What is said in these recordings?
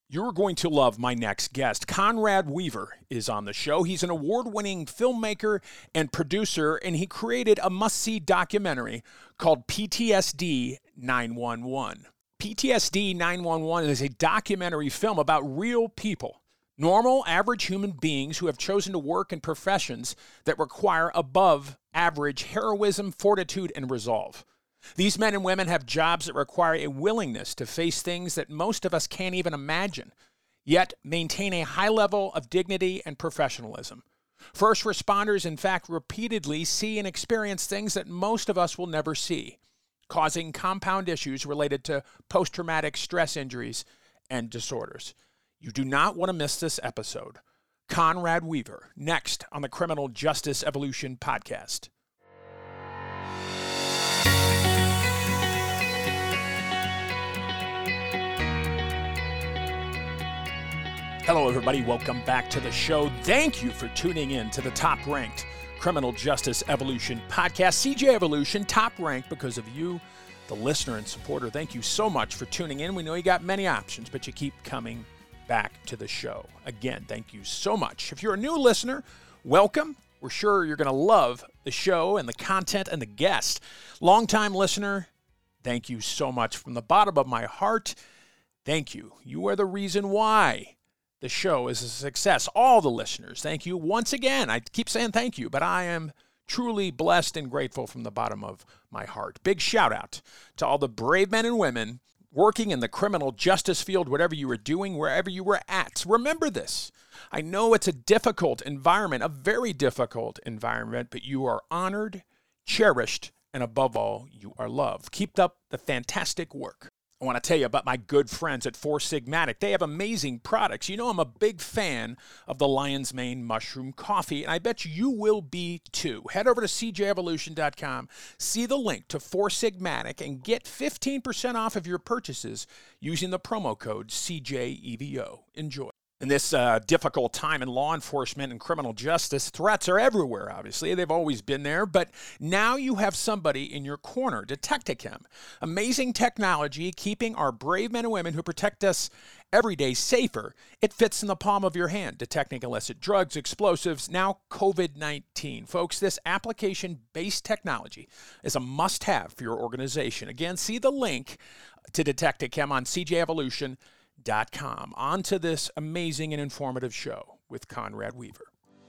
You're going to love my next guest. Conrad Weaver is on the show. He's an award-winning filmmaker and producer, and he created a must-see documentary called PTSD 911. PTSD 911 is a documentary film about real people, normal, average human beings who have chosen to work in professions that require above-average heroism, fortitude, and resolve. These men and women have jobs that require a willingness to face things that most of us can't even imagine, yet maintain a high level of dignity and professionalism. First responders, in fact, repeatedly see and experience things that most of us will never see, causing compound issues related to post-traumatic stress injuries and disorders. You do not want to miss this episode. Conrad Weaver, next on the Criminal Justice Evolution podcast. Hello, everybody. Welcome back to the show. Thank you for tuning in to the top-ranked Criminal Justice Evolution podcast. CJ Evolution, top-ranked because of you, the listener and supporter. Thank you so much for tuning in. We know you got many options, but you keep coming back to the show. Again, thank you so much. If you're a new listener, welcome. We're sure you're going to love the show and the content and the guest. Longtime listener, thank you so much from the bottom of my heart. Thank you. You are the reason why the show is a success. All the listeners, thank you once again. I keep saying thank you, but I am truly blessed and grateful from the bottom of my heart. Big shout out to all the brave men and women working in the criminal justice field, whatever you were doing, wherever you were at. Remember this. I know it's a difficult environment, a very difficult environment, but you are honored, cherished, and above all, you are loved. Keep up the fantastic work. I want to tell you about my good friends at Four Sigmatic. They have amazing products. You know, I'm a big fan of the Lion's Mane Mushroom Coffee, and I bet you will be too. Head over to cjevolution.com, see the link to Four Sigmatic, and get 15% off of your purchases using the promo code CJEVO. Enjoy. In this difficult time in law enforcement and criminal justice, threats are everywhere, obviously. They've always been there, but now you have somebody in your corner, Detectichem. Amazing technology, keeping our brave men and women who protect us every day safer. It fits in the palm of your hand, detecting illicit drugs, explosives, now COVID-19. Folks, this application-based technology is a must-have for your organization. Again, see the link to Detectichem on CJEvolution.com. On to this amazing and informative show with Conrad Weaver.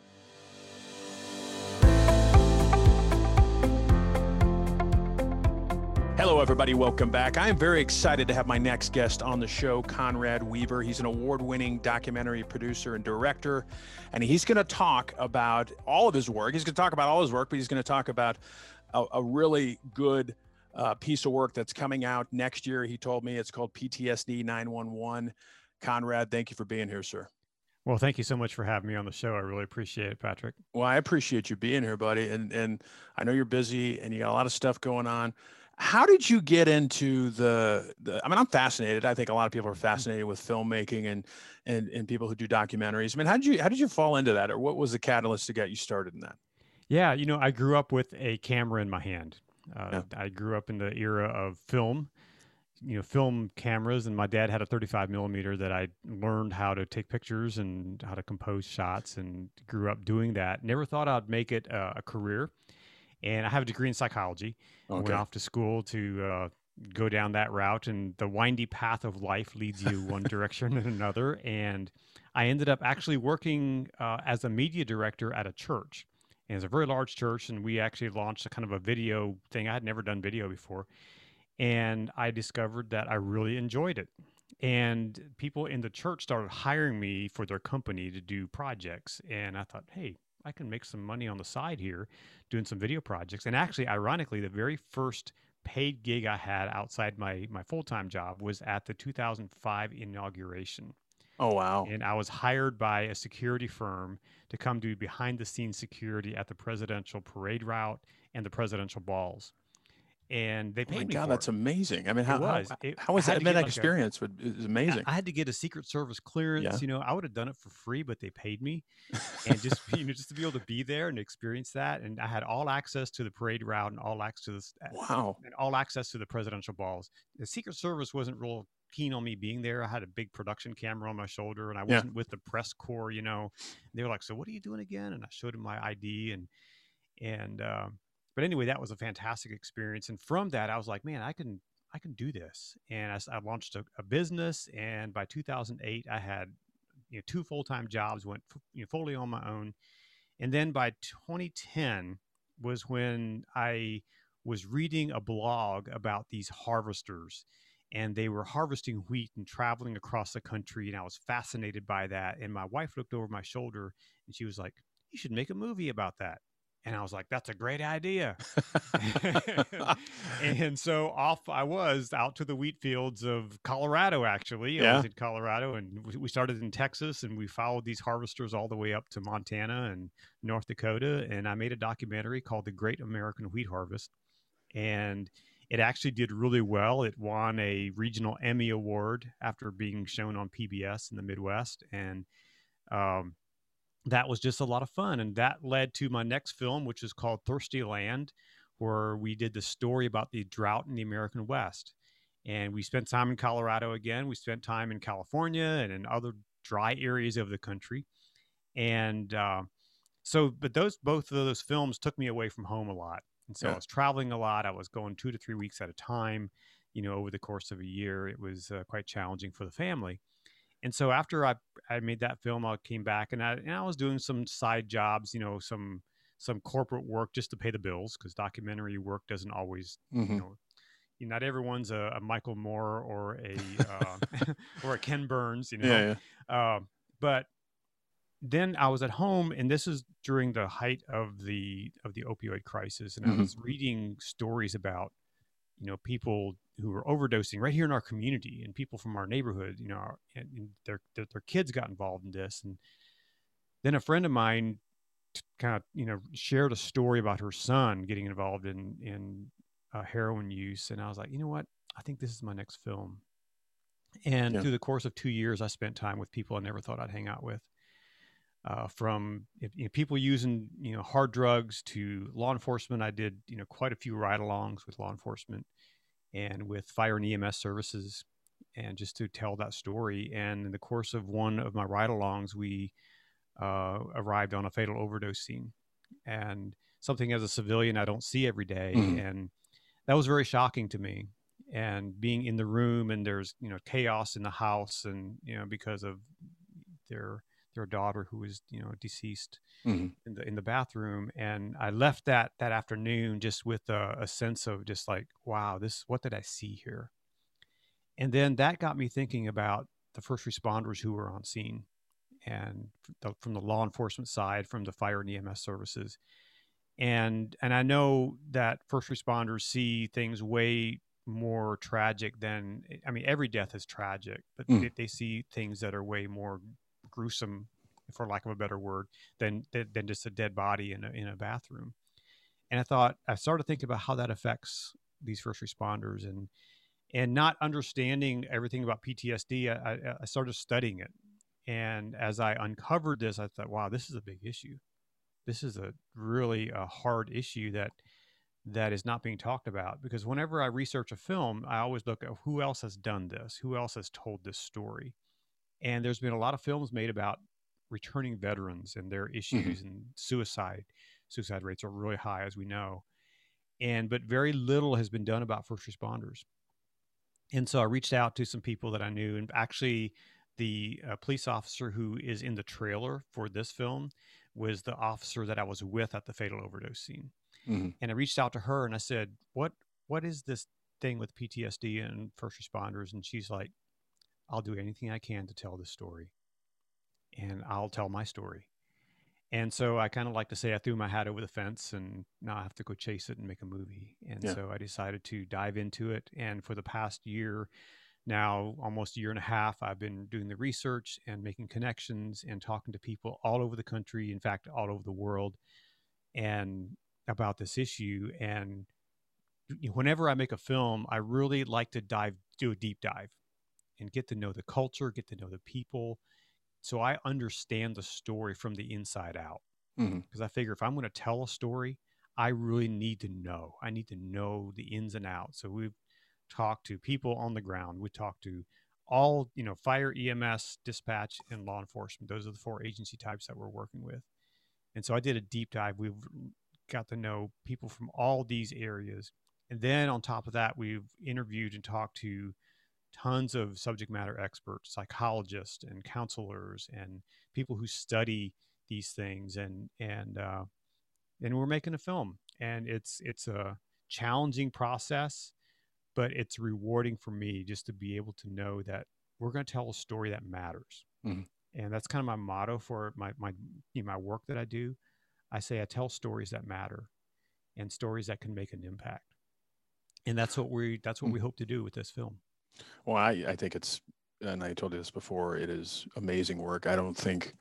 Hello, everybody. Welcome back. I am very excited to have my next guest on the show, Conrad Weaver. He's an award-winning documentary producer and director, and he's going to talk about all of his work. He's going to talk about all his work, but he's going to talk about a really good piece of work that's coming out next year. He told me it's called PTSD 911. Conrad, thank you for being here, sir. Well, thank you so much for having me on the show. I really appreciate it, Patrick. Well, I appreciate you being here, buddy. And I know you're busy and you got a lot of stuff going on. How did you get into I mean, I'm fascinated. I think a lot of people are fascinated with filmmaking and people who do documentaries. I mean, how did you fall into that, or what was the catalyst to get you started in that? Yeah, I grew up with a camera in my hand. I grew up in the era of film, film cameras, and my dad had a 35 millimeter that I learned how to take pictures and how to compose shots, and grew up doing that. Never thought I'd make it a career. And I have a degree in psychology. Okay. I went off to school to go down that route, and the windy path of life leads you one direction and another. And I ended up actually working as a media director at a church. And it's a very large church, and we actually launched a kind of a video thing. I had never done video before, and I discovered that I really enjoyed it. And people in the church started hiring me for their company to do projects. And I thought, hey, I can make some money on the side here doing some video projects. And actually, ironically, the very first paid gig I had outside my full-time job was at the 2005 inauguration. Oh, wow. And I was hired by a security firm to come do behind-the-scenes security at the presidential parade route and the presidential balls. And they paid me God, for that's it. amazing. I mean, how was that? That experience? It was amazing. I had to get a Secret Service clearance. Yeah. I would have done it for free, but they paid me. And just to be able to be there and experience that. And I had all access to the parade route and all access to Wow. and all access to the presidential balls. The Secret Service wasn't real keen on me being there. I had a big production camera on my shoulder, and I wasn't with the press corps, you know. They were like, "So what are you doing again?" And I showed them my ID, but anyway, that was a fantastic experience. And from that, I was like, man, I can do this. And I launched a business. And by 2008, I had 2 full-time jobs, went fully on my own. And then by 2010 was when I was reading a blog about these harvesters, and they were harvesting wheat and traveling across the country. And I was fascinated by that. And my wife looked over my shoulder and she was like, "You should make a movie about that." And I was like, "That's a great idea." And so off I was out to the wheat fields of Colorado, actually. I was in Colorado, and we started in Texas, and we followed these harvesters all the way up to Montana and North Dakota. And I made a documentary called The Great American Wheat Harvest. And it actually did really well. It won a regional Emmy Award after being shown on PBS in the Midwest. And that was just a lot of fun. And that led to my next film, which is called Thirsty Land, where we did the story about the drought in the American West. And we spent time in Colorado again. We spent time in California and in other dry areas of the country. And but both of those films took me away from home a lot. And so I was traveling a lot. I was going 2 to 3 weeks at a time, over the course of a year. It was quite challenging for the family. And so after I made that film, I came back and I was doing some side jobs, some corporate work just to pay the bills, because documentary work doesn't always, not everyone's a Michael Moore or a or a Ken Burns, but then I was at home, and this is during the height of the opioid crisis, and I was reading stories about people who were overdosing right here in our community, and people from our neighborhood, and their kids got involved in this. And then a friend of mine kind of, shared a story about her son getting involved in heroin use. And I was like, you know what? I think this is my next film. And through the course of 2 years, I spent time with people I never thought I'd hang out with. From people using hard drugs to law enforcement. I did quite a few ride-alongs with law enforcement and with fire and EMS services, and just to tell that story. And in the course of one of my ride-alongs, we arrived on a fatal overdose scene, and something as a civilian I don't see every day, and that was very shocking to me. And being in the room, and there's chaos in the house, and because of their daughter who was deceased in the bathroom. And I left that afternoon just with a sense of just like, wow, what did I see here? And then that got me thinking about the first responders who were on scene, and from the law enforcement side, from the fire and EMS services. And I know that first responders see things way more tragic than, every death is tragic, but they see things that are way more gruesome, for lack of a better word, than just a dead body in a bathroom. And I started thinking about how that affects these first responders, and not understanding everything about PTSD. I started studying it. And as I uncovered this, I thought, wow, this is a big issue. This is a really hard issue that is not being talked about, because whenever I research a film, I always look at who else has done this, who else has told this story. And there's been a lot of films made about returning veterans and their issues, and suicide rates are really high, as we know. But very little has been done about first responders. And so I reached out to some people that I knew, and actually the police officer who is in the trailer for this film was the officer that I was with at the fatal overdose scene. And I reached out to her and I said, what is this thing with PTSD and first responders? And she's like, I'll do anything I can to tell this story, and I'll tell my story. And so I kind of like to say I threw my hat over the fence, and now I have to go chase it and make a movie. And so I decided to dive into it. And for the past year, now almost a year and a half, I've been doing the research and making connections and talking to people all over the country, in fact, all over the world, and about this issue. And whenever I make a film, I really like to do a deep dive and get to know the culture, get to know the people, so I understand the story from the inside out. Because I figure if I'm going to tell a story, I really need to know. I need to know the ins and outs. So we've talked to people on the ground. We talked to all, fire, EMS, dispatch, and law enforcement. Those are the 4 agency types that we're working with. And so I did a deep dive. We've got to know people from all these areas. And then on top of that, we've interviewed and talked to tons of subject matter experts, psychologists and counselors and people who study these things. And we're making a film, and it's a challenging process, but it's rewarding for me just to be able to know that we're going to tell a story that matters. Mm-hmm. And that's kind of my motto for my work that I do. I say I tell stories that matter and stories that can make an impact. And that's what we hope to do with this film. Well, I think it's, and I told you this before, it is amazing work. I don't think,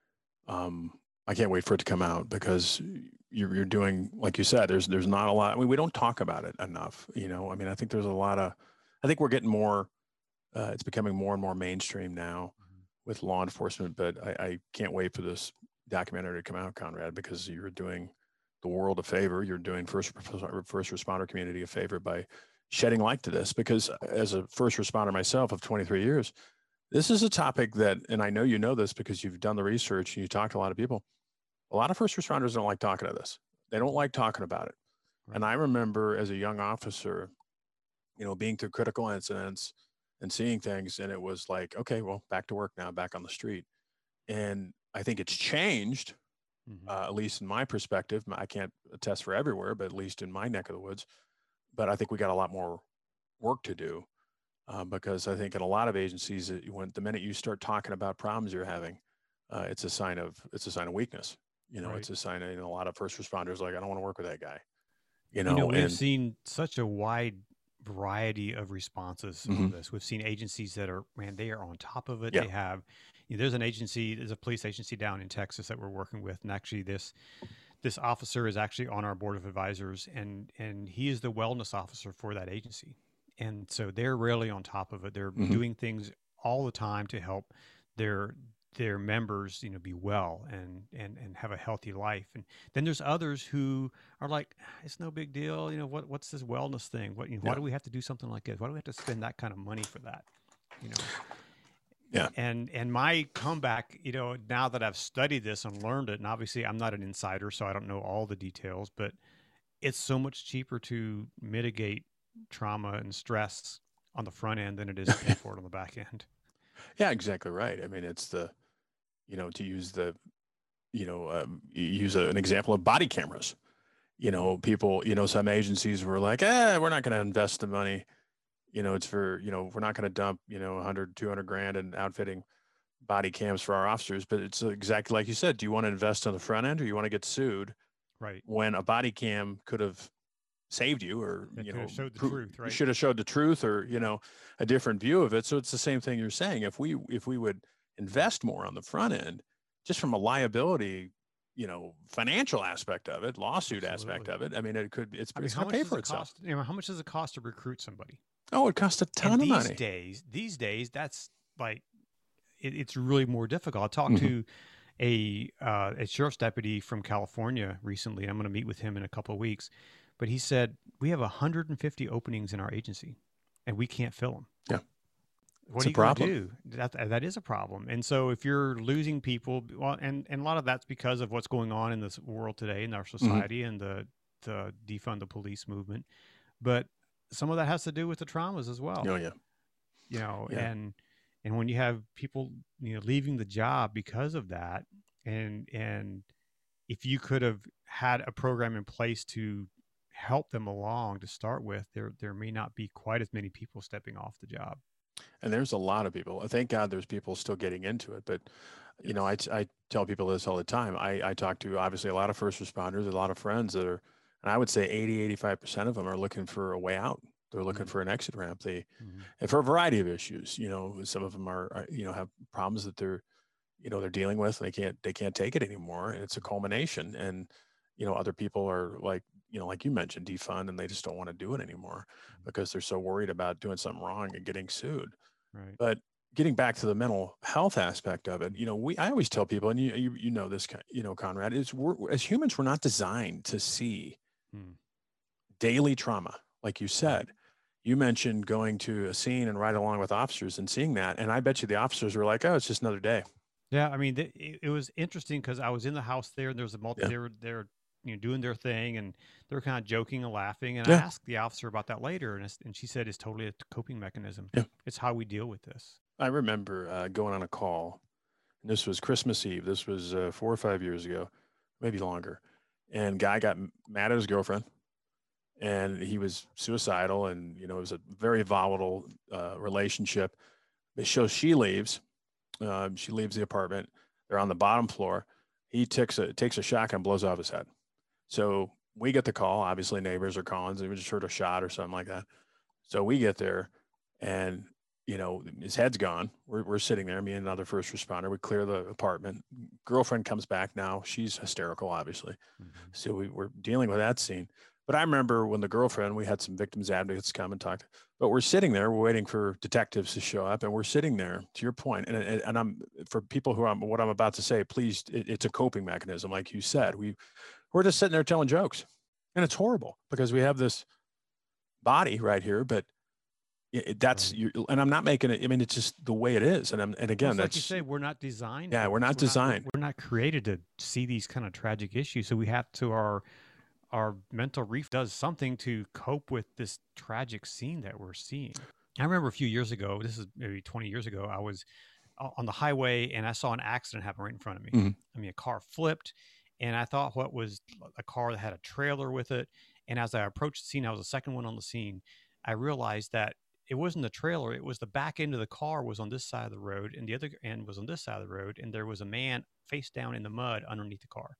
I can't wait for it to come out, because you're doing, like you said, there's not a lot. I mean, we don't talk about it enough, I mean, I think there's I think we're getting more, it's becoming more and more mainstream now with law enforcement, but I can't wait for this documentary to come out, Conrad, because you're doing the world a favor. You're doing first responder community a favor by shedding light to this, because as a first responder myself of 23 years, this is a topic that, and I know you know this because you've done the research and you talked to a lot of people, a lot of first responders don't like talking to this. They don't like talking about it. Right. And I remember as a young officer, being through critical incidents and seeing things, and it was like, okay, well, back to work now, back on the street. And I think it's changed, at least in my perspective. I can't attest for everywhere, but at least in my neck of the woods. But I think we got a lot more work to do, because I think in a lot of agencies, the minute you start talking about problems you're having, it's a sign of weakness. Right. It's a sign of, a lot of first responders like, I don't want to work with that guy. We've seen such a wide variety of responses on this. We've seen agencies that are, they are on top of it. Yeah. They have, there's a police agency down in Texas that we're working with, and actually this officer is actually on our board of advisors, and he is the wellness officer for that agency. And so they're really on top of it. They're doing things all the time to help their members, be well and have a healthy life. And then there's others who are like, it's no big deal. What's this wellness thing? Why do we have to do something like this? Why do we have to spend that kind of money for that? Yeah. And my comeback, now that I've studied this and learned it, and obviously I'm not an insider, so I don't know all the details, but it's so much cheaper to mitigate trauma and stress on the front end than it is to pay for it on the back end. Yeah, exactly right. I mean, it's to use an example of body cameras. People, some agencies were like, we're not going to invest the money. It's for, we're not going to dump, 100, 200 grand in outfitting body cams for our officers. But it's exactly like you said, do you want to invest on the front end, or you want to get sued? Right. When a body cam could have saved you, or, showed the truth, right? Should have showed the truth, or, a different view of it. So it's the same thing you're saying. If we would invest more on the front end, just from a liability, financial aspect of it, lawsuit aspect of it, I mean, it's going to pay for itself. How much does it cost to recruit somebody? Oh, it costs a ton of money. These days, that's like, it's really more difficult. I talked to a sheriff's deputy from California recently. I'm going to meet with him in a couple of weeks, but he said, we have 150 openings in our agency and we can't fill them. Yeah. What are you going to do? That is a problem. And so if you're losing people, well, and a lot of that's because of what's going on in this world today, in our society, and the defund the police movement. But some of that has to do with the traumas as well. Oh, yeah. And when you have people, leaving the job because of that, and if you could have had a program in place to help them along to start with, there may not be quite as many people stepping off the job. And there's a lot of people. Thank God there's people still getting into it. But, I tell people this all the time. I talk to, obviously, a lot of first responders, a lot of friends that are, and I would say 80-85% of them are looking for a way out. They're looking for an exit ramp. And for a variety of issues, some of them are have problems that they're dealing with. They can't take it anymore. And it's a culmination. And, other people are like you mentioned, defund, and they just don't want to do it anymore because they're so worried about doing something wrong and getting sued. Right. But getting back to the mental health aspect of it, I always tell people, and you know this, Conrad, is as humans, we're not designed to see daily trauma, like you said. you mentioned going to a scene and ride along with officers and seeing that. And I bet you the officers were like, oh, it's just another day. Yeah, I mean, it was interesting because I was in the house there, and there was a multi. Yeah. They're doing their thing, and they're kind of joking and laughing. And I Yeah. asked the officer about that later, and she said it's totally a coping mechanism. Yeah. It's how we deal with this. I remember going on a call, and this was Christmas Eve. This was 4 or 5 years ago, maybe longer. And guy got mad at his girlfriend, and he was suicidal, and it was a very volatile relationship. So she leaves. She leaves the apartment. They're on the bottom floor. He takes a shotgun, blows off his head. So we get the call. Obviously, neighbors are calling. So we just heard a shot or something like that. So we get there, and his head's gone. We're sitting there, me and another first responder. We clear the apartment. Girlfriend comes back now. She's hysterical, obviously. Mm-hmm. So we're dealing with that scene. But I remember when the girlfriend, we had some victims advocates come and talk, but we're sitting there, we're waiting for detectives to show up, and we're sitting there, to your point, and I'm, for people what I'm about to say, please, it's a coping mechanism. Like you said, we're just sitting there telling jokes, and it's horrible because we have this body right here, but that's Right. and I'm not making it. I mean, it's just the way it is. And again, Well, that's like you say, we're not designed. Yeah, we're not designed. We're not created to see these kind of tragic issues. So we have to, our mental reef does something to cope with this tragic scene that we're seeing. I remember a few years ago, this is maybe 20 years ago, I was on the highway and I saw an accident happen right in front of me. Mm-hmm. I mean, a car flipped, and I thought what was a car that had a trailer with it. And as I approached the scene, I was the second one on the scene. I realized that it wasn't the trailer, it was the back end of the car was on this side of the road, and the other end was on this side of the road, and there was a man face down in the mud underneath the car.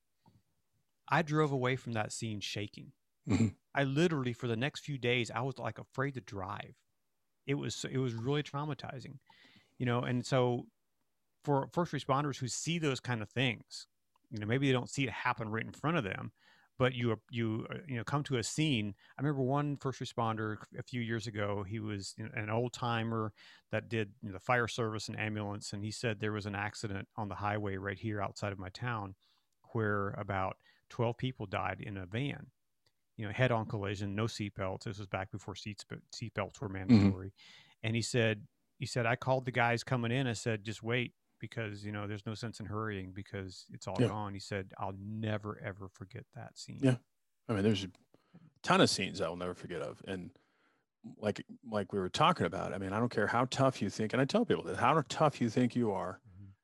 I drove away from that scene shaking. Mm-hmm. I literally, for the next few days, I was like afraid to drive. It was really traumatizing, and so for first responders who see those kind of things, maybe they don't see it happen right in front of them, but you come to a scene. I remember one first responder a few years ago. He was an old timer that did the fire service and ambulance, and he said there was an accident on the highway right here outside of my town where about 12 people died in a van, head-on collision, no seatbelts. This was back before seatbelts were mandatory. Mm-hmm. And he said, I called the guys coming in. I said, just wait, because, there's no sense in hurrying because it's all gone. He said, I'll never, ever forget that scene. Yeah. I mean, there's a ton of scenes I'll never forget of. And like we were talking about, I mean, I don't care how tough you think, and I tell people that how tough you think you are,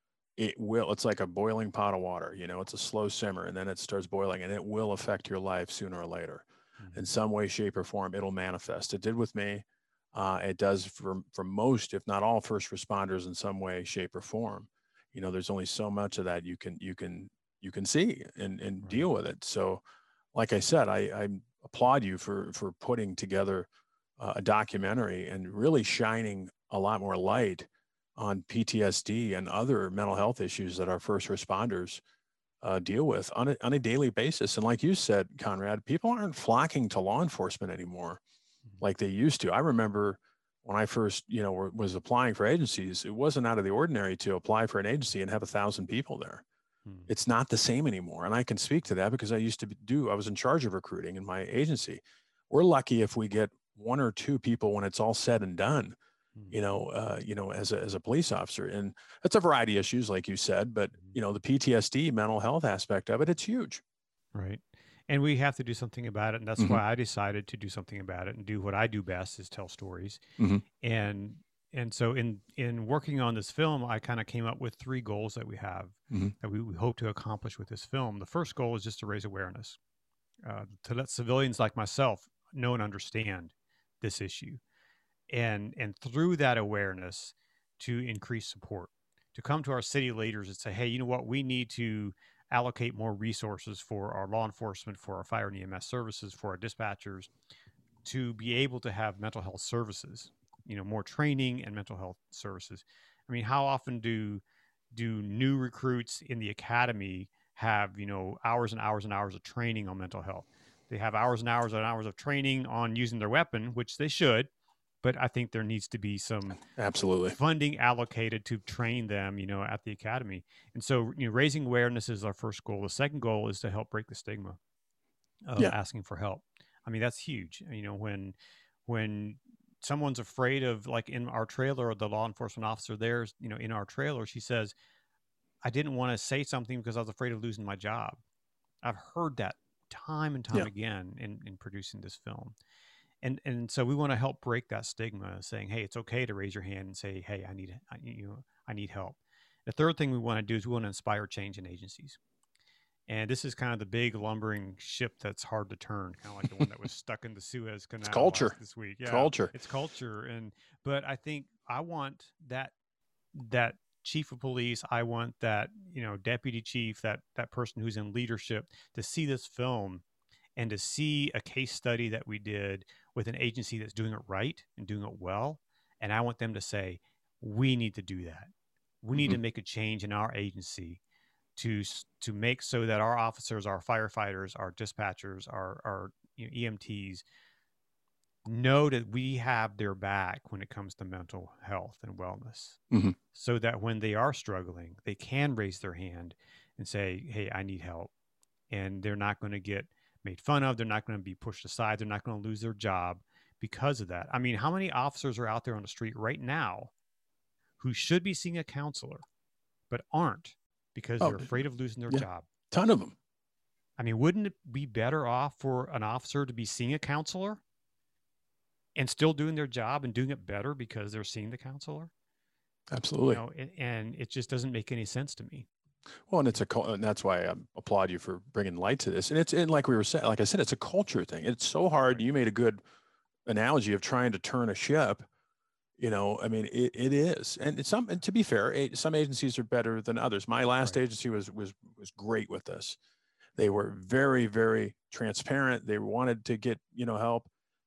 it's like a boiling pot of water, it's a slow simmer, and then it starts boiling, and it will affect your life sooner or later. Mm-hmm. In some way, shape, or form, it'll manifest. It did with me. It does for most, if not all, first responders in some way, shape, or form. There's only so much of that you can see and right. Deal with it. So, like I said, I applaud you for putting together a documentary and really shining a lot more light on PTSD and other mental health issues that our first responders deal with on a daily basis. And like you said, Conrad, people aren't flocking to law enforcement anymore like they used to. I remember when I first, was applying for agencies, it wasn't out of the ordinary to apply for an agency and have 1,000 people there. It's not the same anymore. And I can speak to that because I was in charge of recruiting in my agency. We're lucky if we get 1 or 2 people when it's all said and done, as a police officer. And it's a variety of issues, like you said, but the PTSD mental health aspect of it, it's huge. Right. And we have to do something about it. And that's why I decided to do something about it and do what I do best, is tell stories. And so in working on this film, I kind of came up with 3 goals that we have that we hope to accomplish with this film. The first goal is just to raise awareness, to let civilians like myself know and understand this issue. And through that awareness, to increase support, to come to our city leaders and say, hey, you know what, we need to allocate more resources for our law enforcement, for our fire and EMS services, for our dispatchers, to be able to have mental health services, more training and mental health services. I mean, how often do new recruits in the academy have, hours and hours and hours of training on mental health? They have hours and hours and hours of training on using their weapon, which they should, but I think there needs to be some absolutely funding allocated to train them, at the academy. And so, raising awareness is our first goal. The second goal is to help break the stigma of asking for help. I mean, that's huge. When someone's afraid of, like in our trailer, the law enforcement officer there, in our trailer, she says, I didn't want to say something because I was afraid of losing my job. I've heard that time and time again in producing this film. And so we want to help break that stigma, saying, hey, it's okay to raise your hand and say, hey, I need help. The third thing we want to do is we want to inspire change in agencies. And this is kind of the big lumbering ship that's hard to turn, kind of like the one that was stuck in the Suez Canal. It's culture this week. Yeah, culture. It's culture. But I think I want that chief of police, I want that, deputy chief, that person who's in leadership, to see this film and to see a case study that we did with an agency that's doing it right and doing it well. And I want them to say, we need to do that. We need to make a change in our agency to make so that our officers, our firefighters, our dispatchers, our EMTs know that we have their back when it comes to mental health and wellness, so that when they are struggling, they can raise their hand and say, hey, I need help. And they're not going to get made fun of. They're not going to be pushed aside. They're not going to lose their job because of that. I mean, how many officers are out there on the street right now who should be seeing a counselor but aren't because they're afraid of losing their job? Ton of them. I mean, wouldn't it be better off for an officer to be seeing a counselor and still doing their job and doing it better because they're seeing the counselor? Absolutely. And it just doesn't make any sense to me. Well, and that's why I applaud you for bringing light to this. And like we were saying, like I said, it's a culture thing. It's so hard. You made a good analogy of trying to turn a ship. I mean, it is. And to be fair, some agencies are better than others. My last agency was great with this. They were very, very transparent. They wanted to get, help.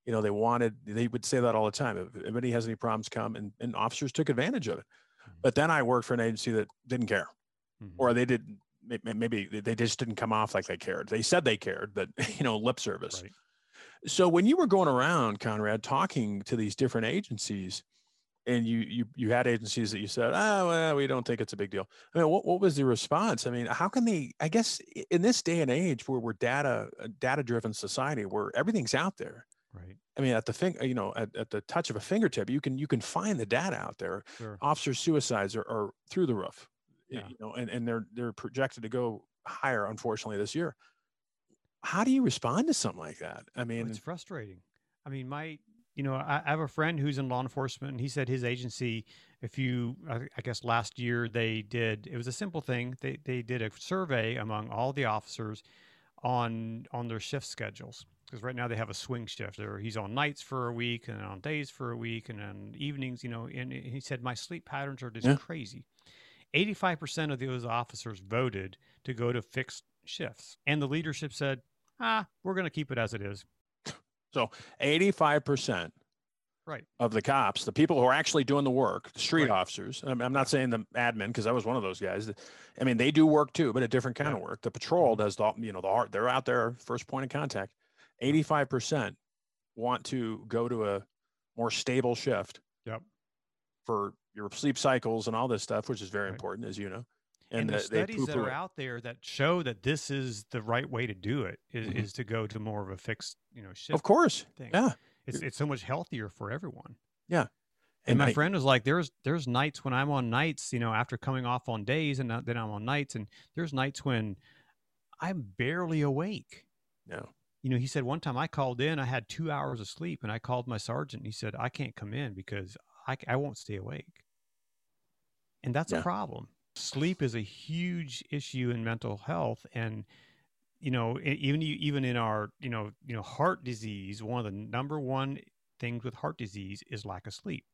They would say that all the time. If anybody has any problems, come, and officers took advantage of it. But then I worked for an agency that didn't care, or they didn't, maybe they just didn't come off like they cared. They said they cared, but lip service. Right. So when you were going around, Conrad, talking to these different agencies, and you had agencies that you said, oh, well, we don't think it's a big deal. I mean, what was the response? I mean, how can they, I guess in this day and age where we're data-driven society, where everything's out there. Right. I mean, at the touch of a fingertip, you can find the data out there. Sure. Officer suicides are through the roof, Yeah. and they're projected to go higher, unfortunately, this year. How do you respond to something like that? I mean, it's frustrating. I mean, I have a friend who's in law enforcement, and he said his agency, I guess last year it was a simple thing. They did a survey among all the officers on their shift schedules. Because right now they have a swing shift. He's on nights for a week and on days for a week and on evenings, and he said, my sleep patterns are just crazy. 85% of those officers voted to go to fixed shifts. And the leadership said, we're going to keep it as it is. So 85% of the cops, the people who are actually doing the work, the street officers, I'm not saying the admin, because I was one of those guys. I mean, they do work too, but a different kind of work. The patrol does the heart. They're out there, first point of contact. 85% want to go to a more stable shift. Yep. For your sleep cycles and all this stuff, which is very important, as you know. And the studies that are out there that show that this is the right way to do it is to go to more of a fixed, shift. Of course. Thing. Yeah. It's so much healthier for everyone. Yeah. And my friend was like, there's nights when I'm on nights, after coming off on days, and then I'm on nights, and there's nights when I'm barely awake. No. He said one time I called in, I had 2 hours of sleep, and I called my sergeant, and he said, I can't come in because I won't stay awake. And that's a problem. Sleep is a huge issue in mental health. And, even in our, heart disease, one of the number one things with heart disease is lack of sleep.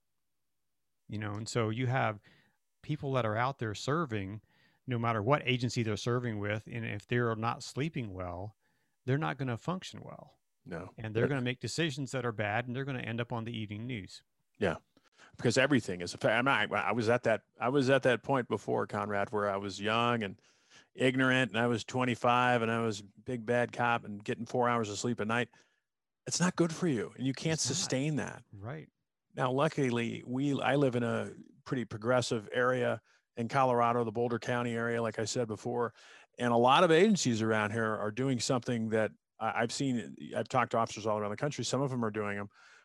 And so you have people that are out there serving, no matter what agency they're serving with, and if they're not sleeping well, they're not going to function well. No. And they're going to make decisions that are bad, and they're going to end up on the evening news. Yeah. Because everything is a fact. I was at that point before, Conrad, where I was young and ignorant, and I was 25, and I was a big bad cop and getting 4 hours of sleep a night. It's not good for you, and you can't sustain that. Right. Now, luckily, I live in a pretty progressive area in Colorado, the Boulder County area, like I said before, and a lot of agencies around here are doing something that I've seen. I've talked to officers all around the country. Some of them are doing them,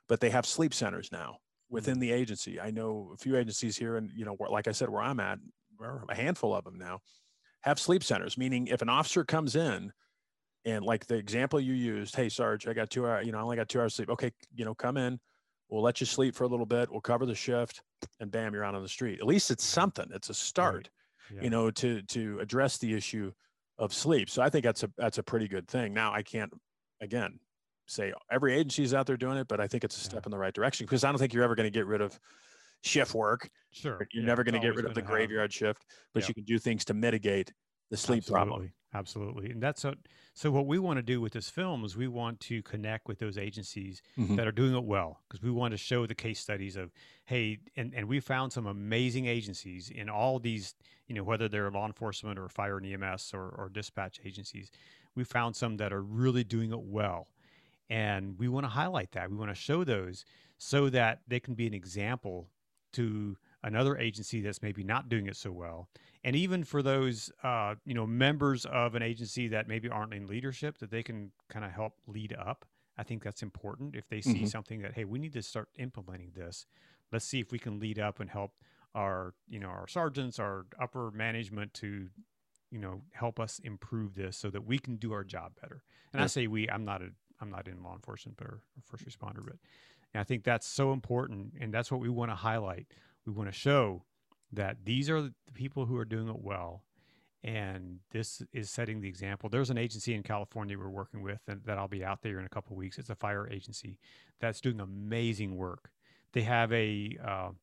but they have sleep centers now within the agency. I know a few agencies here, and like I said, where I'm at, a handful of them now have sleep centers. Meaning, if an officer comes in, and like the example you used, hey Sarge, I got 2 hours. I only got 2 hours sleep. Okay, come in. We'll let you sleep for a little bit. We'll cover the shift, and bam, you're out on the street. At least it's something. It's a start, right. Yeah. to address the issue of sleep. So I think that's a pretty good thing. Now, I can't, again, say every agency is out there doing it, but I think it's a step in the right direction, because I don't think you're ever going to get rid of shift work. Sure. You're never going to get rid of the graveyard shift, but you can do things to mitigate the sleep problem. Absolutely. And so what we want to do with this film is we want to connect with those agencies that are doing it well, because we want to show the case studies of, hey, and we found some amazing agencies in all these, whether they're law enforcement or fire and EMS or dispatch agencies. We found some that are really doing it well. And we want to highlight that. We want to show those so that they can be an example to another agency that's maybe not doing it so well. And even for those, members of an agency that maybe aren't in leadership, that they can kind of help lead up. I think that's important. If they see something that, hey, we need to start implementing this, let's see if we can lead up and help our sergeants, our upper management to, help us improve this so that we can do our job better. And I say I'm not in law enforcement or first responder, but I think that's so important. And that's what we want to highlight. We want to show that these are the people who are doing it well. And this is setting the example. There's an agency in California we're working with, and that I'll be out there in a couple of weeks. It's a fire agency that's doing amazing work. They have a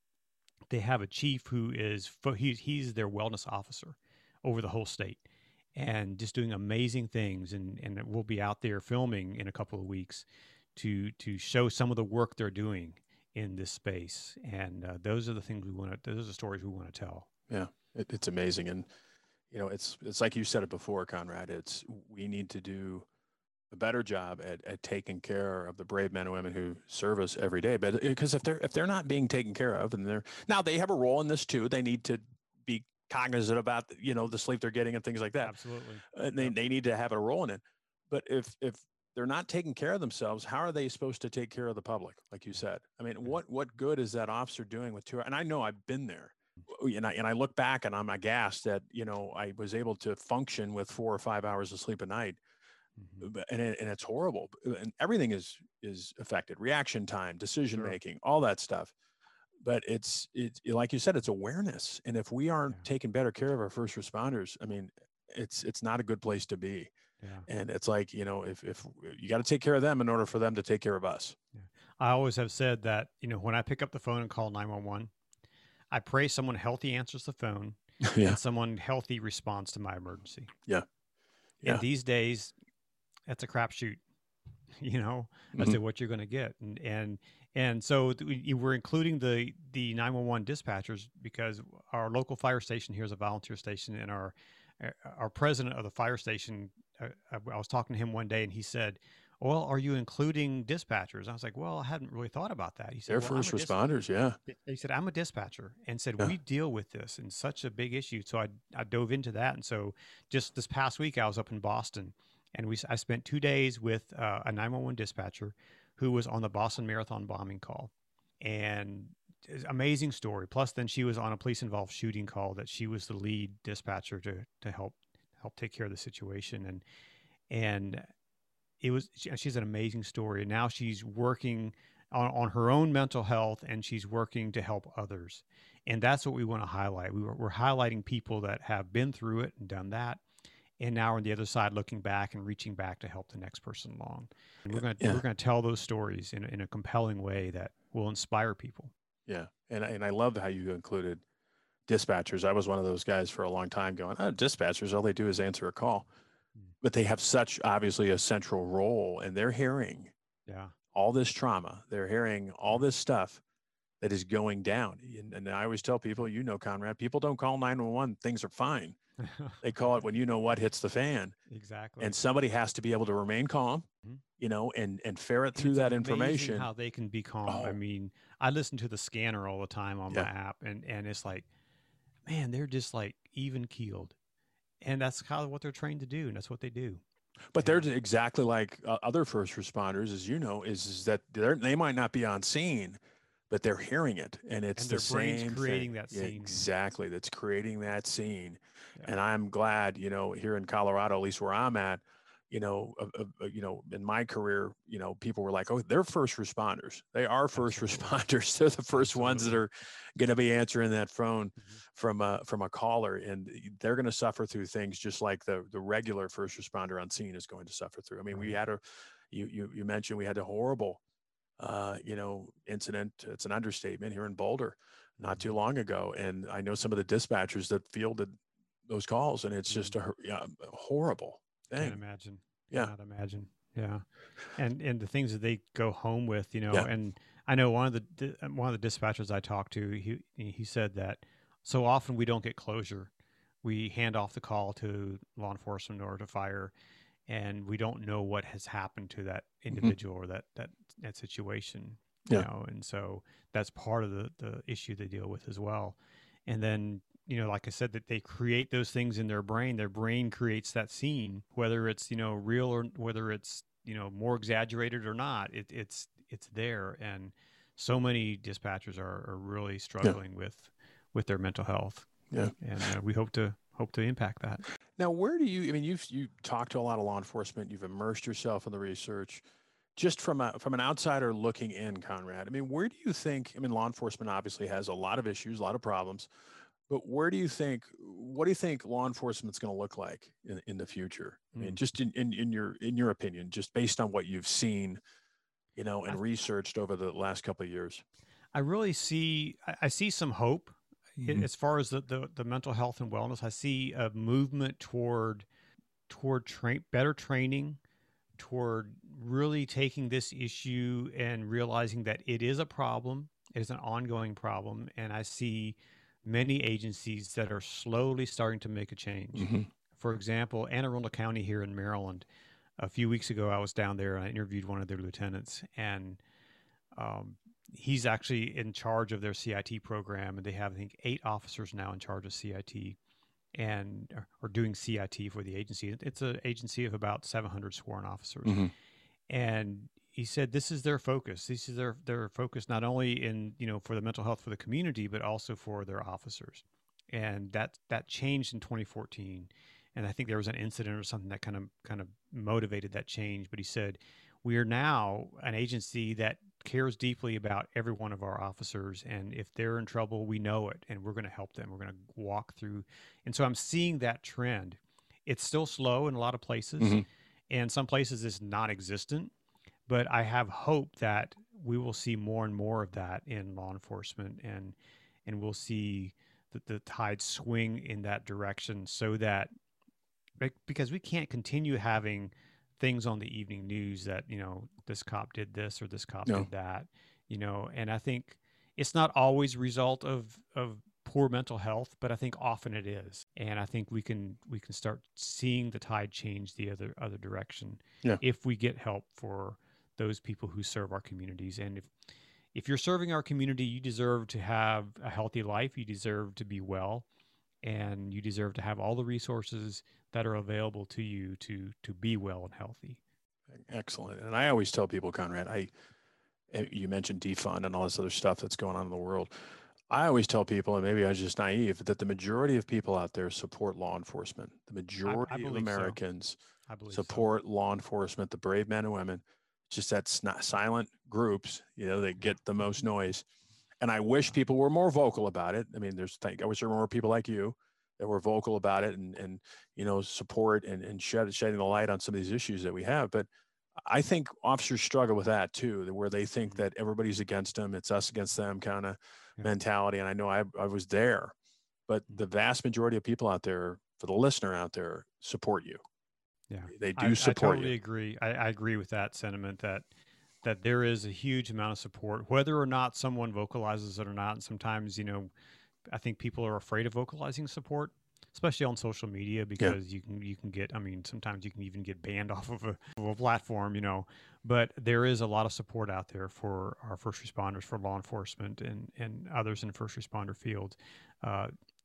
chief who is, he's their wellness officer over the whole state, and just doing amazing things. And we'll be out there filming in a couple of weeks to show some of the work they're doing in this space. And those are the things those are the stories we want to tell. Yeah, it's amazing. And, it's like you said it before, Conrad, we need to do a better job at taking care of the brave men and women who serve us every day. But because if they're not being taken care of, and now they have a role in this too, they need to be cognizant about, the sleep they're getting and things like that. Absolutely. They need to have a role in it. But if they're not taking care of themselves, how are they supposed to take care of the public? Like you said, I mean, what good is that officer doing with 2 hours? And I know I've been there, and I look back and I'm aghast that, I was able to function with 4 or 5 hours of sleep a night. And it's horrible. And everything is affected: reaction time, decision making, all that stuff. But it's like you said, it's awareness. And if we aren't taking better care of our first responders, I mean, it's not a good place to be. Yeah. And it's like, if you got to take care of them in order for them to take care of us. Yeah. I always have said that, when I pick up the phone and call 911, I pray someone healthy answers the phone and someone healthy responds to my emergency. Yeah. And these days, that's a crapshoot, as to what you're going to get. And so we're including the 911 dispatchers because our local fire station here is a volunteer station, and our president of the fire station, I was talking to him one day, and he said, well, are you including dispatchers? I was like, well, I hadn't really thought about that. He said, they're first responders. Yeah. He said, I'm a dispatcher, and said, we deal with this and such a big issue. So I dove into that. And so just this past week, I was up in Boston, and I spent 2 days with a 911 dispatcher who was on the Boston Marathon bombing call. And amazing story. Plus, then she was on a police-involved shooting call that she was the lead dispatcher to help take care of the situation. And she's an amazing story. And now she's working on her own mental health, and she's working to help others. And that's what we want to highlight. We're highlighting people that have been through it and done that, and now we're on the other side looking back and reaching back to help the next person along. And we're going to tell those stories in a compelling way that will inspire people. Yeah. And I love how you included dispatchers. I was one of those guys for a long time going, dispatchers, all they do is answer a call. But they have such obviously a central role, and they're hearing all this trauma. They're hearing all this stuff that is going down. And I always tell people, Conrad, people don't call 911. Things are fine. They call it when what hits the fan. Exactly. And somebody has to be able to remain calm, and ferret through that information. How they can be calm. I mean, I listen to the scanner all the time on my app, and it's like, man, they're just like even keeled. And that's kind of what they're trained to do, and that's what they do. But they're exactly like other first responders, as you know, is that they might not be on scene, but they're hearing it, and it's And the their brain's same thing. creating that Yeah, scene. exactly. That's creating that scene, Yeah. and I'm glad, here in Colorado, at least where I'm at, in my career, people were like, "Oh, they're first responders. They are first Absolutely. responders. They're the first ones that Absolutely. are going to be answering that phone Mhm. from a caller, and they're going to suffer through things just like the regular first responder on scene is going to suffer through. I mean, we Right. had you mentioned we had a horrible incident. It's an understatement here in Boulder not too Mhm. long ago. And I know some of the dispatchers that fielded those calls, and it's just Mm. a horrible Can't thing. imagine. Yeah. Cannot imagine. Yeah. And the things that they go home with, Yeah. and I know one of the dispatchers I talked to, he said that so often we don't get closure. We hand off the call to law enforcement or to fire, and we don't know what has happened to that Hmm. individual or that situation, Yeah. and so that's part of the issue they deal with as well. And then, like I said, that they create those things in their brain creates that scene, whether it's, real or whether it's, more exaggerated or not, it's there. And so many dispatchers are really Yeah. struggling with their mental health. Yeah. And we hope to impact that. Now, where do you? I mean, you talked to a lot of law enforcement. You've immersed yourself in the research. Just from an outsider looking in, Conrad. I mean, where do you think? I mean, law enforcement obviously has a lot of issues, a lot of problems. But where do you think? What do you think law enforcement's going to look like in the future? I mean, Mm. just in your opinion, just based on what you've seen, I and researched over the last couple of years. I really see I see some hope Mhm. as far as the mental health and wellness. I see a movement toward better training, toward really taking this issue and realizing that it is a problem, it is an ongoing problem, and I see many agencies that are slowly starting to make a change. Mhm. For example, Anne Arundel County here in Maryland, a few weeks ago, I was down there and I interviewed one of their lieutenants, and um, he's actually in charge of their CIT program, and they have, I think, 8 officers now in charge of CIT and are doing CIT for the agency. It's an agency of about 700 sworn officers, Mhm. and he said this is their focus. This is their focus not only in for the mental health for the community, but also for their officers. And that changed in 2014, and I think there was an incident or something that kind of motivated that change. But he said we are now an agency that cares deeply about every one of our officers, and if they're in trouble, we know it, and we're going to help them. We're going to walk through, and so I'm seeing that trend. It's still slow in a lot of places, Mhm. and some places it's non-existent, but I have hope that we will see more and more of that in law enforcement, and we'll see the tide swing in that direction, so that because we can't continue having things on the evening news that this cop did this or this cop No. did that, and I think it's not always a result of poor mental health, but I think often it is, and I think we can start seeing the tide change the other direction Yeah. if we get help for those people who serve our communities. And if you're serving our community, you deserve to have a healthy life, you deserve to be well, and you deserve to have all the resources that are available to you to be well and healthy. Excellent. And I always tell people, Conrad, you mentioned defund and all this other stuff that's going on in the world. I always tell people, and maybe I was just naive, that the majority of people out there support law enforcement. The I majority of believe so. Americans I believe so. support law enforcement, the brave men and women. Just that's not silent groups, that Yeah. get the most noise. And I wish Yeah. people were more vocal about it. I mean, I wish there were more people like you that were vocal about it and support and shedding the light on some of these issues that we have. But I think officers struggle with that too, where they think Mhm. that everybody's against them, it's us against them kind of Yeah. mentality. And I know I was there, but the Mhm. vast majority of people out there, for the listener out there, support you. Yeah. They do I support you. totally agree. I agree with that sentiment that there is a huge amount of support, whether or not someone vocalizes it or not. And sometimes, I think people are afraid of vocalizing support, especially on social media, Yeah. because you can get, I mean, sometimes you can even get banned off of a platform, but there is a lot of support out there for our first responders, for law enforcement and others in the first responder field. Uh,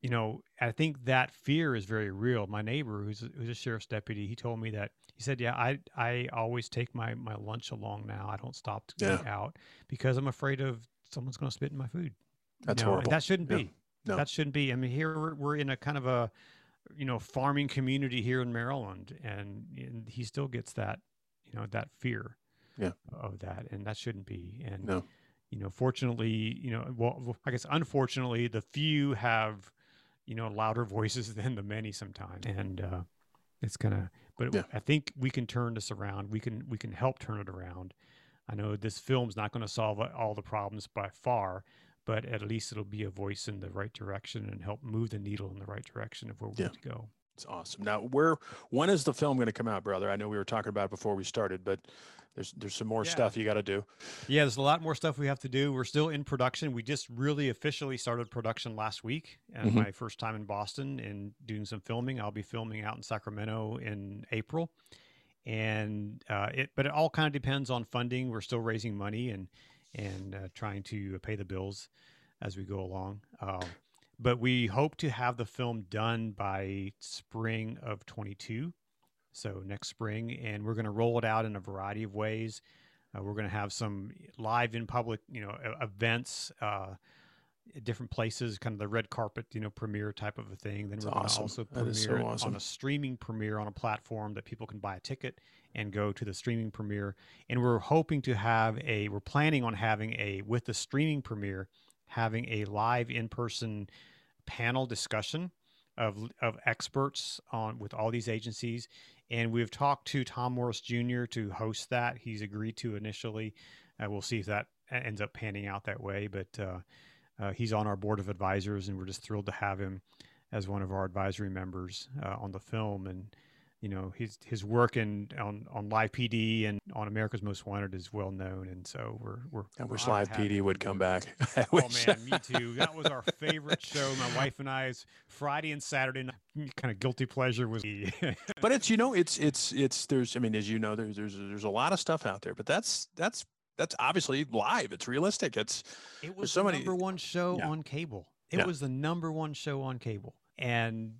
I think that fear is very real. My neighbor, who's a sheriff's deputy, he told me that. He said, "Yeah, I always take my lunch along now. I don't stop to eat out because I'm afraid of someone's going to spit in my food." That's horrible. And that shouldn't be. No. That shouldn't be. I mean, here we're in a kind of a farming community here in Maryland, and he still gets that that fear of that, and that shouldn't be. And fortunately, well, I guess unfortunately, the few have louder voices than the many sometimes, and it's gonna. But I think we can turn this around. We can help turn it around. I know this film's not going to solve all the problems by far, but at least it'll be a voice in the right direction and help move the needle in the right direction of where we need to go. It's awesome. Now, when is the film going to come out, brother? I know we were talking about it before we started, but there's some more stuff you got to do. Yeah, there's a lot more stuff we have to do. We're still in production. We just really officially started production last week, and my first time in Boston and doing some filming. I'll be filming out in Sacramento in April, and but it all kind of depends on funding. We're still raising money and trying to pay the bills as we go along. But we hope to have the film done by spring of 22. So next spring, and we're going to roll it out in a variety of ways. We're going to have some live in public, events, at different places, kind of the red carpet, premiere type of a thing. Then we're going to also premiere on a streaming premiere on a platform that people can buy a ticket and go to the streaming premiere. And we're hoping to we're planning on having with the streaming premiere, having a live in-person panel discussion of experts with all these agencies. And we've talked to Tom Morris Jr. to host that. He's agreed to initially. We'll see if that ends up panning out that way. But he's on our board of advisors, and we're just thrilled to have him as one of our advisory members on the film. And his work on Live PD and on America's Most Wanted is well known, and so I wish Live PD would come back. Oh man, me too. That was our favorite show. My wife and I's Friday and Saturday night kind of guilty pleasure was. But it's there's there's a lot of stuff out there, but that's obviously live. It's realistic. It was the number one show on cable. It was the number one show on cable, and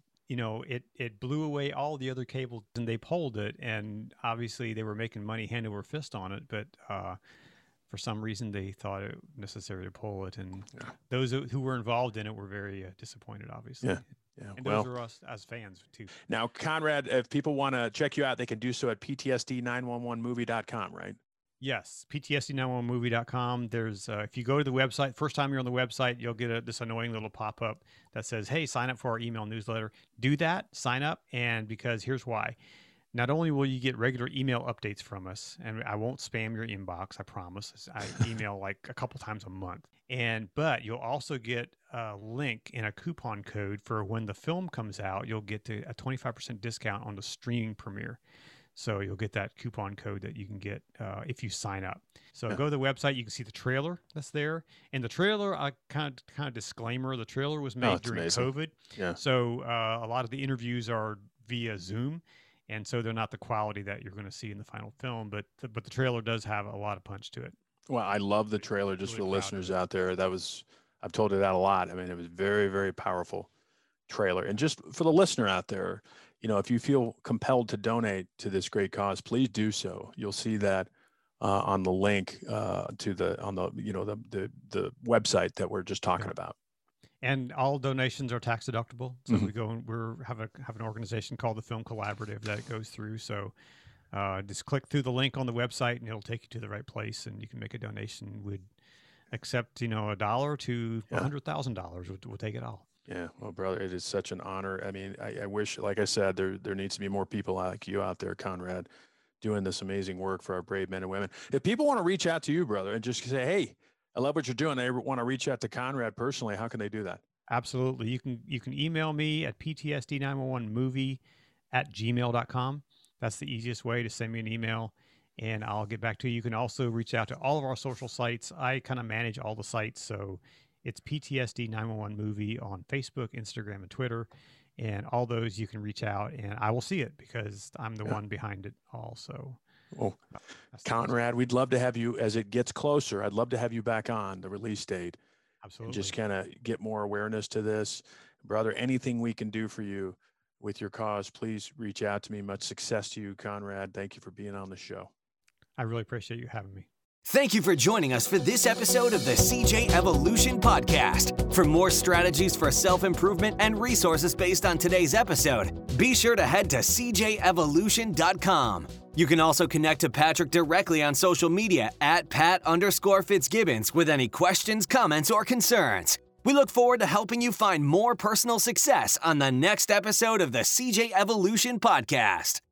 it blew away all the other cables, and they polled it, and obviously they were making money hand over fist on it, but for some reason they thought it necessary to poll it, and those who were involved in it were very disappointed, obviously. Yeah, and those are us as fans too. Now, Conrad, if people want to check you out, they can do so at ptsd911movie.com, right? Yes, ptsd911movie.com. There's if you go to the website, first time you're on the website, you'll get this annoying little pop-up that says, "Hey, sign up for our email newsletter." Do that, sign up, and because here's why. Not only will you get regular email updates from us, and I won't spam your inbox, I promise. I email like a couple times a month. But you'll also get a link and a coupon code for when the film comes out. You'll get a 25% discount on the streaming premiere. So you'll get that coupon code that you can get if you sign up. So go to the website. You can see the trailer that's there. And the trailer, kind of disclaimer, the trailer was made during COVID. Yeah. So a lot of the interviews are via Zoom. And so they're not the quality that you're going to see in the final film. But the trailer does have a lot of punch to it. Well, I love the trailer, just for the listeners out there. I've told you that a lot. I mean, it was very, very powerful trailer. And just for the listener out there, if you feel compelled to donate to this great cause, please do so. You'll see that on the link to the website that we're just talking about. And all donations are tax deductible. So we go and have an organization called the Film Collaborative that it goes through. So just click through the link on the website, and it'll take you to the right place, and you can make a donation. We'd accept $1 to $100,000. We'll take it all. Yeah, well, brother, it is such an honor. I mean, I wish, like I said, there needs to be more people like you out there, Conrad, doing this amazing work for our brave men and women. If people want to reach out to you, brother, and just say, "Hey, I love what you're doing," they want to reach out to Conrad personally, how can they do that? Absolutely. You can email me at ptsd911movie@gmail.com. That's the easiest way to send me an email, and I'll get back to you. You can also reach out to all of our social sites. I kind of manage all the sites, so it's PTSD 911 Movie on Facebook, Instagram, and Twitter. And all those you can reach out, and I will see it because I'm the one behind it all. So, well, Conrad, we'd love to have you as it gets closer. I'd love to have you back on the release date. Absolutely. And just kind of get more awareness to this. Brother, anything we can do for you with your cause, please reach out to me. Much success to you, Conrad. Thank you for being on the show. I really appreciate you having me. Thank you for joining us for this episode of the CJ Evolution Podcast. For more strategies for self-improvement and resources based on today's episode, be sure to head to cjevolution.com. You can also connect to Patrick directly on social media at Pat_Fitzgibbons with any questions, comments, or concerns. We look forward to helping you find more personal success on the next episode of the CJ Evolution Podcast.